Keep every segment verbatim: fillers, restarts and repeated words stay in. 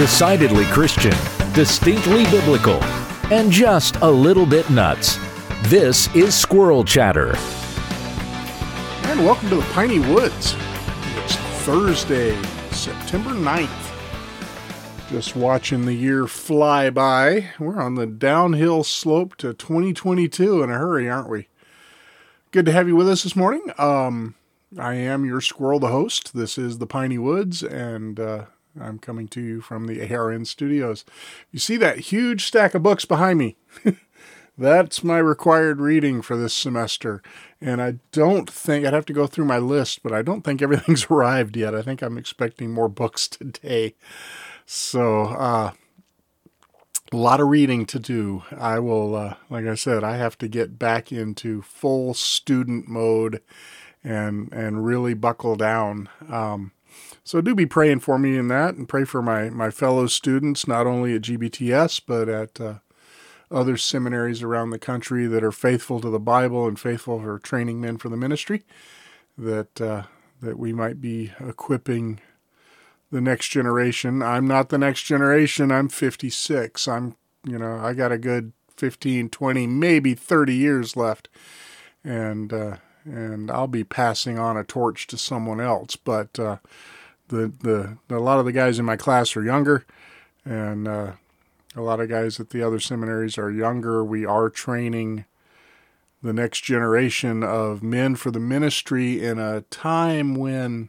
Decidedly Christian, distinctly biblical, and just a little bit nuts. This is Squirrel Chatter. And welcome to the Piney Woods. It's Thursday, September ninth. Just watching the year fly by. We're on the downhill slope to twenty twenty-two in a hurry, aren't we? Good to have you with us this morning. Um, I am your squirrel, the host. This is the Piney Woods, and uh, I'm coming to you from the A R N studios. You see that huge stack of books behind me? That's my required reading for this semester. And I don't think, I'd have to go through my list, but I don't think everything's arrived yet. I think I'm expecting more books today. So, uh, a lot of reading to do. I will, uh, like I said, I have to get back into full student mode and, and really buckle down. Um, So do be praying for me in that, and pray for my, my fellow students, not only at G B T S, but at uh, other seminaries around the country that are faithful to the Bible and faithful for training men for the ministry, that uh, that we might be equipping the next generation. I'm not the next generation. I'm fifty-six. I'm, you know, I got a good fifteen, twenty, maybe thirty years left. And, uh, and I'll be passing on a torch to someone else. But, uh, The, the a lot of the guys in my class are younger, and uh, a lot of guys at the other seminaries are younger. We are training the next generation of men for the ministry in a time when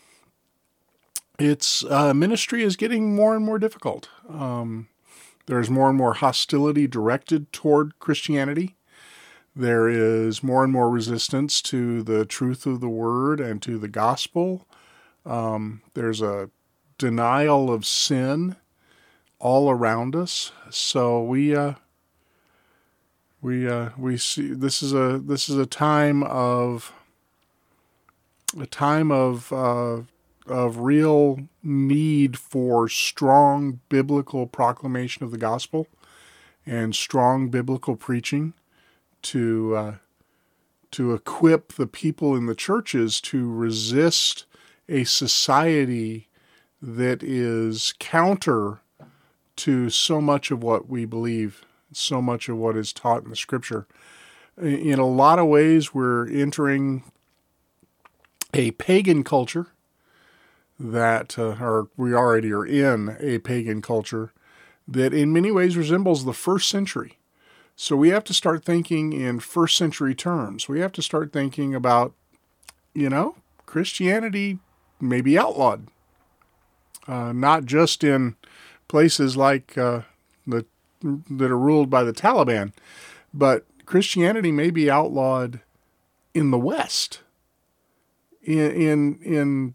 it's uh, ministry is getting more and more difficult. Um, there's more and more hostility directed toward Christianity. There is more and more resistance to the truth of the word and to the gospel. Um, there's a denial of sin all around us. So we, uh, we, uh, we see, this is a, this is a time of, a time of, uh, of real need for strong biblical proclamation of the gospel and strong biblical preaching to, uh, to equip the people in the churches to resist a society that is counter to so much of what we believe, so much of what is taught in the scripture. In a lot of ways, we're entering a pagan culture that, uh, or we already are in a pagan culture that in many ways resembles the first century. So we have to start thinking in first century terms. We have to start thinking about, you know, Christianity may be outlawed, uh, not just in places like uh, the that are ruled by the Taliban, but Christianity may be outlawed in the West, in in, in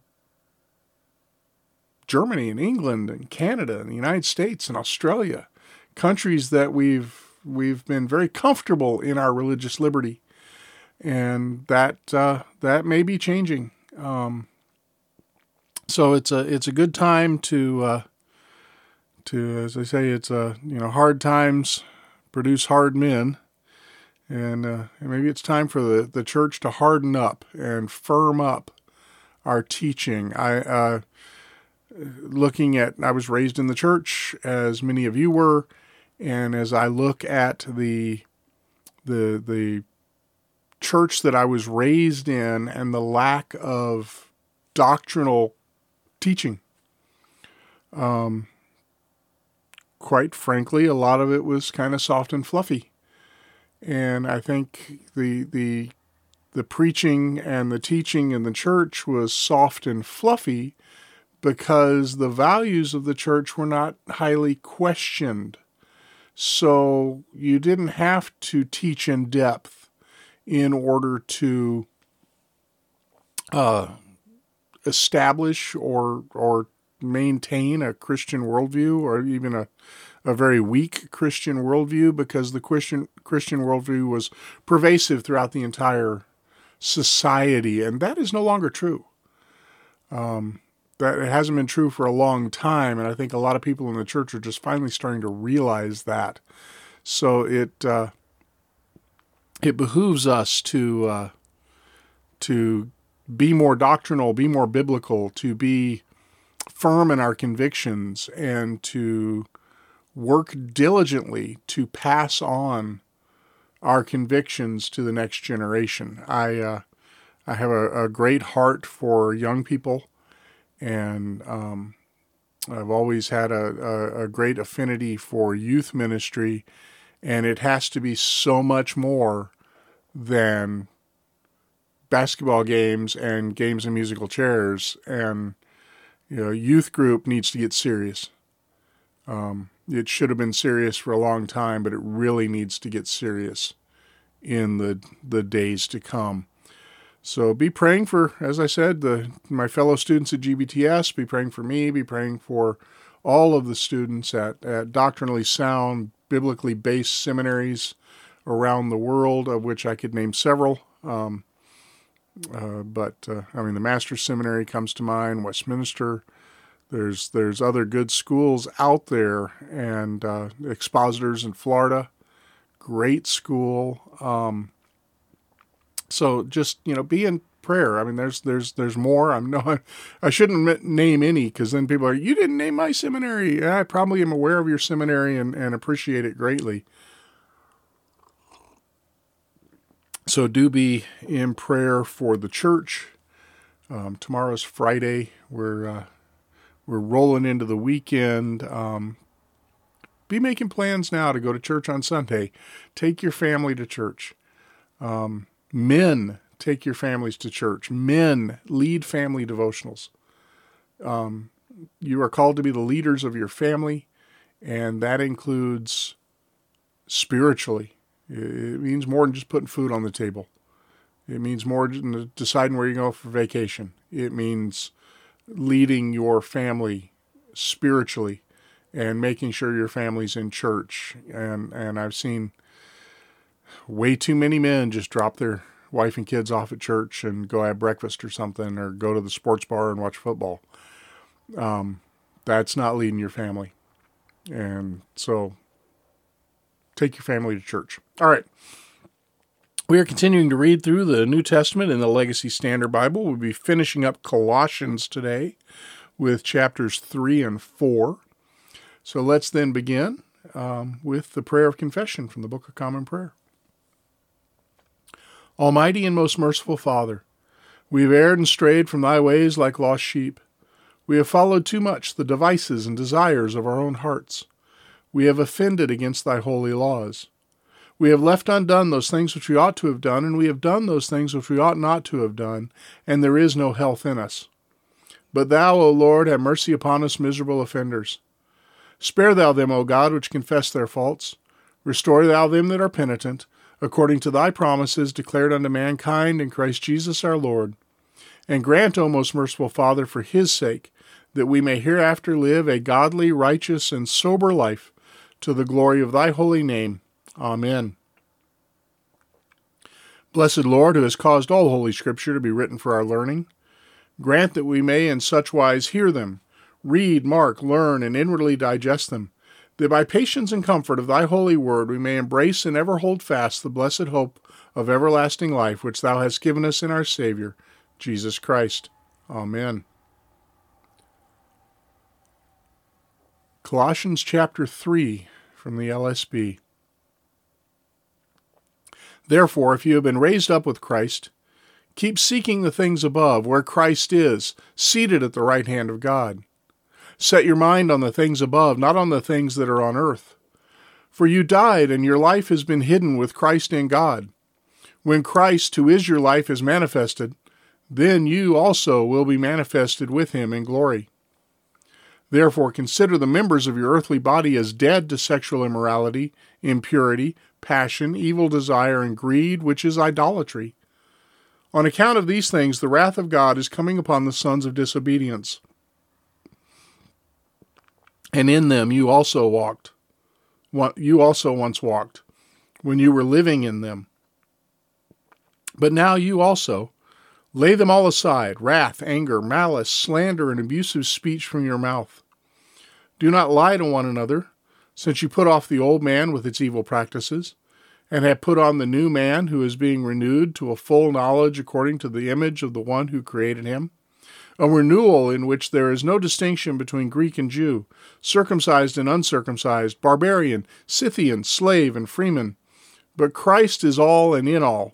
Germany and England and Canada and the United States and Australia, countries that we've we've been very comfortable in our religious liberty, and that uh, that may be changing. Um, So it's a it's a good time to uh, to as I say it's a you know hard times produce hard men, and, uh, and maybe it's time for the, the church to harden up and firm up our teaching. I uh, looking at I was raised in the church, as many of you were, and as I look at the the the church that I was raised in and the lack of doctrinal teaching. Um, quite frankly, a lot of it was kind of soft and fluffy. And I think the, the, the preaching and the teaching in the church was soft and fluffy because the values of the church were not highly questioned. So you didn't have to teach in depth in order to, uh, establish or or maintain a Christian worldview, or even a, a very weak Christian worldview, because the Christian Christian worldview was pervasive throughout the entire society, and that is no longer true. Um, that it hasn't been true for a long time, and I think a lot of people in the church are just finally starting to realize that. So it uh, it behooves us to uh, to be more doctrinal, be more biblical, to be firm in our convictions and to work diligently to pass on our convictions to the next generation. I uh, I have a, a great heart for young people, and um, I've always had a, a, a great affinity for youth ministry, and it has to be so much more than basketball games and games and musical chairs. And, you know, youth group needs to get serious. Um, it should have been serious for a long time, but it really needs to get serious in the the days to come. So be praying for, as I said, the my fellow students at G B T S. Be praying for me. Be praying for all of the students at, at doctrinally sound, biblically based seminaries around the world, of which I could name several. Um, uh, but, uh, I mean, the Master's Seminary comes to mind, Westminster. There's there's other good schools out there, and uh, Expositors in Florida, great school. Um, so just, you know, be in prayer. I mean, there's there's there's more. I'm no, I shouldn't name any, because then people are, you didn't name my seminary. I probably am aware of your seminary and, and appreciate it greatly. So do be in prayer for the church. Um, tomorrow's Friday. We're uh, we're rolling into the weekend. Um, be making plans now to go to church on Sunday. Take your family to church. Um, men, take your families to church. Men, lead family devotionals. Um, you are called to be the leaders of your family, and that includes spiritually. It means more than just putting food on the table. It means more than deciding where you go for vacation. It means leading your family spiritually and making sure your family's in church. And, and I've seen way too many men just drop their wife and kids off at church and go have breakfast or something, or go to the sports bar and watch football. Um, that's not leading your family. And so take your family to church. All right. We are continuing to read through the New Testament in the Legacy Standard Bible. We'll be finishing up Colossians today with chapters three and four. So let's then begin um, with the prayer of confession from the Book of Common Prayer. Almighty and most merciful Father, we have erred and strayed from thy ways like lost sheep. We have followed too much the devices and desires of our own hearts. We have offended against thy holy laws. We have left undone those things which we ought to have done, and we have done those things which we ought not to have done, and there is no health in us. But thou, O Lord, have mercy upon us miserable offenders. Spare thou them, O God, which confess their faults. Restore thou them that are penitent, according to thy promises declared unto mankind in Christ Jesus our Lord. And grant, O most merciful Father, for his sake, that we may hereafter live a godly, righteous, and sober life, to the glory of thy holy name. Amen. Blessed Lord, who has caused all Holy Scripture to be written for our learning, grant that we may in such wise hear them, read, mark, learn, and inwardly digest them, that by patience and comfort of thy holy word we may embrace and ever hold fast the blessed hope of everlasting life, which thou hast given us in our Savior, Jesus Christ. Amen. Colossians chapter three from the L S B. Therefore, if you have been raised up with Christ, keep seeking the things above, where Christ is, seated at the right hand of God. Set your mind on the things above, not on the things that are on earth. For you died, and your life has been hidden with Christ in God. When Christ, who is your life, is manifested, then you also will be manifested with him in glory. Therefore, consider the members of your earthly body as dead to sexual immorality, impurity, passion, evil desire, and greed, which is idolatry. On account of these things, the wrath of God is coming upon the sons of disobedience. And in them you also walked. You also once walked, when you were living in them. But now you also lay them all aside, wrath, anger, malice, slander, and abusive speech from your mouth. Do not lie to one another, since you put off the old man with its evil practices, and have put on the new man, who is being renewed to a full knowledge according to the image of the one who created him, a renewal in which there is no distinction between Greek and Jew, circumcised and uncircumcised, barbarian, Scythian, slave, and freeman. But Christ is all and in all.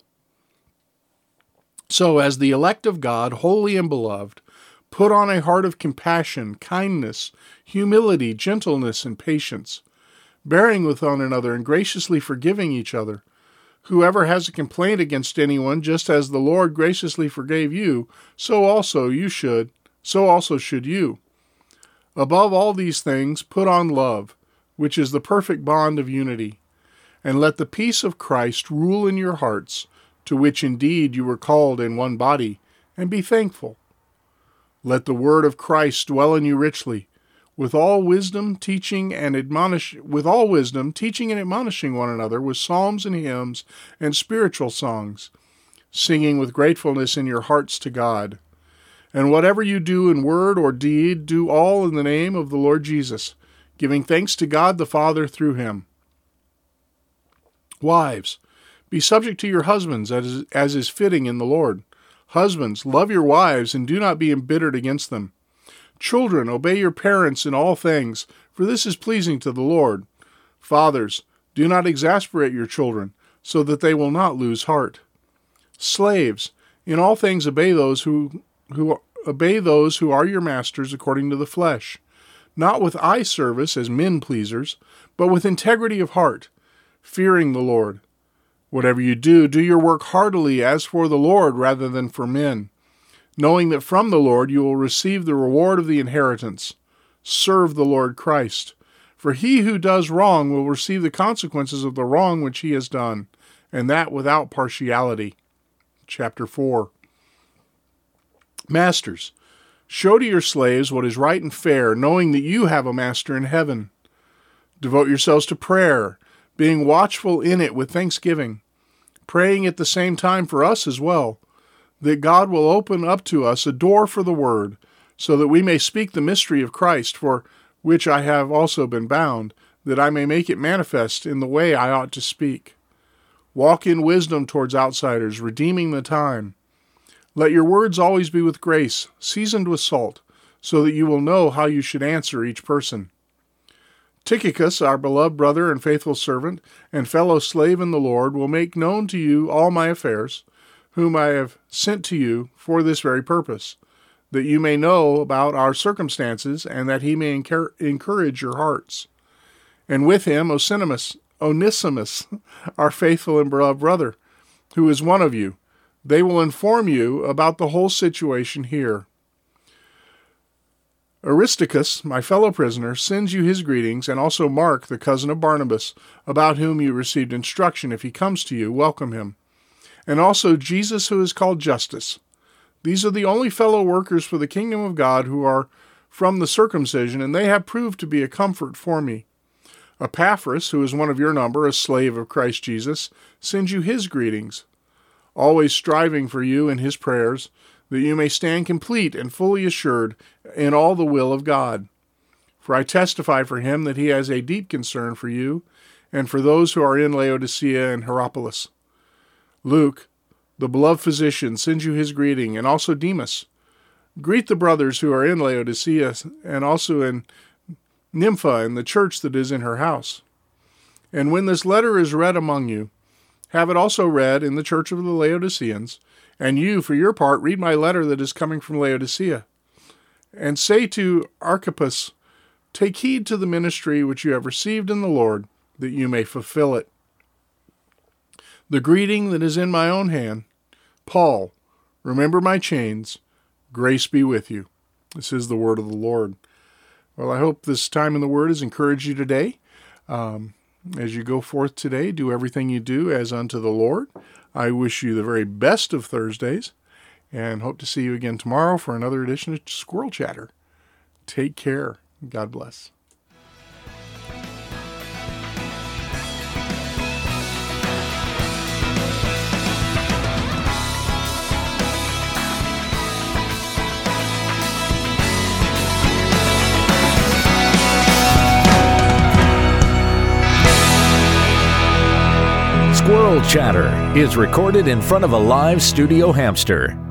So, as the elect of God, holy and beloved, put on a heart of compassion, kindness, humility, gentleness, and patience, bearing with one another and graciously forgiving each other. Whoever has a complaint against anyone, just as the Lord graciously forgave you, so also you should, so also should you. Above all these things, put on love, which is the perfect bond of unity. And let the peace of Christ rule in your hearts, to which indeed you were called in one body, and be thankful. Let the word of Christ dwell in you richly, with all wisdom teaching and admonish with all wisdom teaching and admonishing one another with psalms and hymns and spiritual songs, singing with gratefulness in your hearts to God. And whatever you do in word or deed, do all in the name of the Lord Jesus, giving thanks to God the Father through him. Wives, be subject to your husbands as, as is fitting in the Lord. Husbands, love your wives and do not be embittered against them. Children, obey your parents in all things, for this is pleasing to the Lord. Fathers, do not exasperate your children, so that they will not lose heart. Slaves, in all things obey those who, who obey those who are your masters according to the flesh, not with eye service as men pleasers, but with integrity of heart, fearing the Lord. Whatever you do, do your work heartily as for the Lord rather than for men, knowing that from the Lord you will receive the reward of the inheritance. Serve the Lord Christ. For he who does wrong will receive the consequences of the wrong which he has done, and that without partiality. Chapter four. Masters, show to your slaves what is right and fair, knowing that you have a master in heaven. Devote yourselves to prayer, being watchful in it with thanksgiving, praying at the same time for us as well, that God will open up to us a door for the word, so that we may speak the mystery of Christ, for which I have also been bound, that I may make it manifest in the way I ought to speak. Walk in wisdom towards outsiders, redeeming the time. Let your words always be with grace, seasoned with salt, so that you will know how you should answer each person. Tychicus, our beloved brother and faithful servant, and fellow slave in the Lord, will make known to you all my affairs, whom I have sent to you for this very purpose, that you may know about our circumstances, and that he may encourage your hearts. And with him Onesimus, Onesimus, our faithful and beloved brother, who is one of you. They will inform you about the whole situation here. Aristarchus, my fellow prisoner, sends you his greetings, and also Mark, the cousin of Barnabas, about whom you received instruction. If he comes to you, welcome him. And also Jesus, who is called Justus. These are the only fellow workers for the kingdom of God who are from the circumcision, and they have proved to be a comfort for me. Epaphras, who is one of your number, a slave of Christ Jesus, sends you his greetings, always striving for you in his prayers, that you may stand complete and fully assured in all the will of God. For I testify for him that he has a deep concern for you and for those who are in Laodicea and Hierapolis. Luke, the beloved physician, sends you his greeting, and also Demas. Greet the brothers who are in Laodicea and also in Nympha and the church that is in her house. And when this letter is read among you, have it also read in the church of the Laodiceans, and you, for your part, read my letter that is coming from Laodicea. And say to Archippus, take heed to the ministry which you have received in the Lord, that you may fulfill it. The greeting that is in my own hand, Paul, remember my chains, grace be with you. This is the word of the Lord. Well, I hope this time in the Word has encouraged you today. Um, as you go forth today, do everything you do as unto the Lord. I wish you the very best of Thursdays, and hope to see you again tomorrow for another edition of Squirrel Chatter. Take care. God bless. Squirrel Chatter is recorded in front of a live studio hamster.